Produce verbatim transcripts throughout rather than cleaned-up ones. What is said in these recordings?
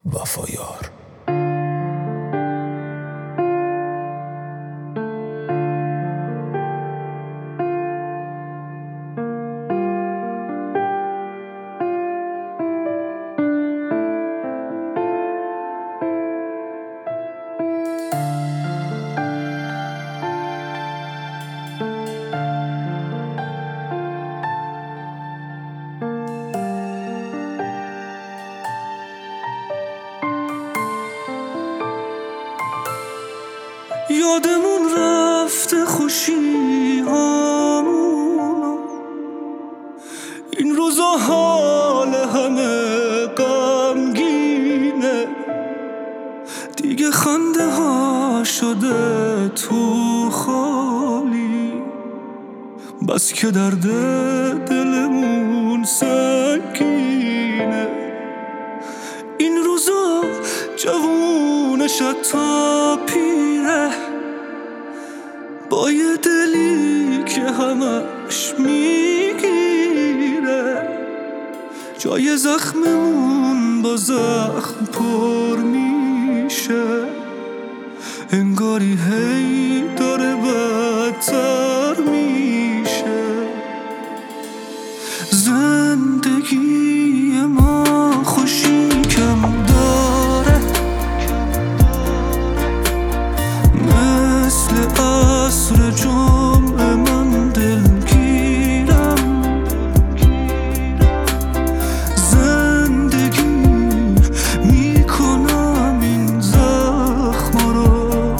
وفایار. یادمون رفته خوشی هامونو، این روزا حال همه غمگینه، دیگه خنده ها شده تو خالی، بس که درد دلمون سنگینه. این روزا جوونش تا پیره، با یه دلی که همش میگیره، جای زخممون با زخم پر میشه، انگاری هی داره بدتر میشه. زندگی ما خوشی کم داره، مثل عصر جمعه من دلگیرم. زندگی میکنم این زخم رو،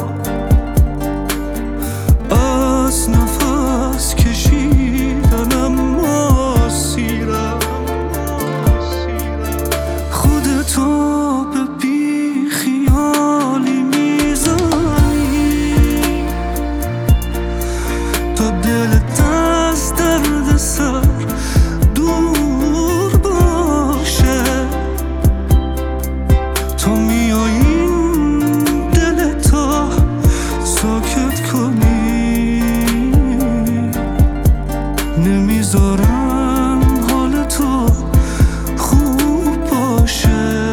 از نفس کشیدنم آسیرم. خودتو به بی خیالی میزنی تا دلت از درد سر دور باشه، تو میای این دلتا ساکت کنی، نمیذارن حال تو خوب باشه.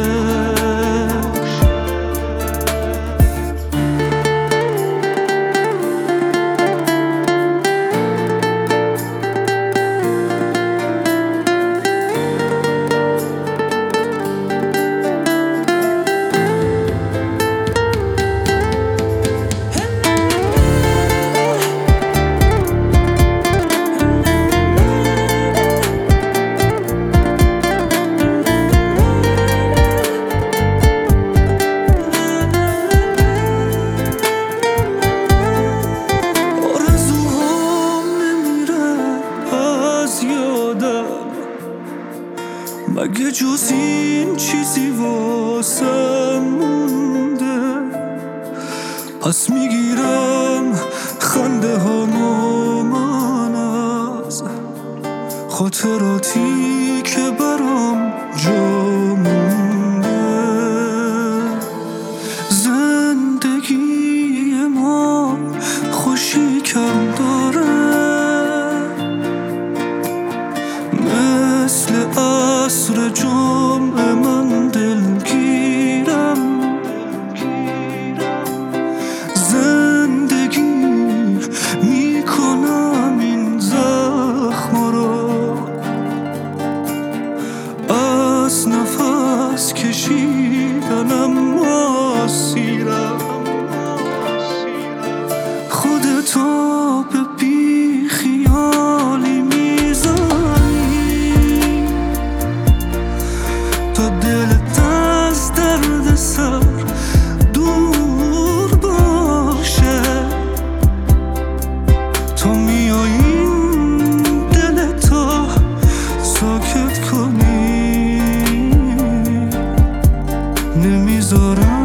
مگه جز این چیزی واسم مونده؟ پس میگیرم خنده هامو من از خاطراتی که برام جا مونده. زندگی ما خوشی کم داره، مثل عصر جمعه من دلگیرم. زندگی میکنم این زخم رو، از نفس کشیدنم آسیرم. خودتو به بی خیالی میزنی تا دلت از درد سر دور باشه، تو میای این دلتا ساکت کنی، نمیذارم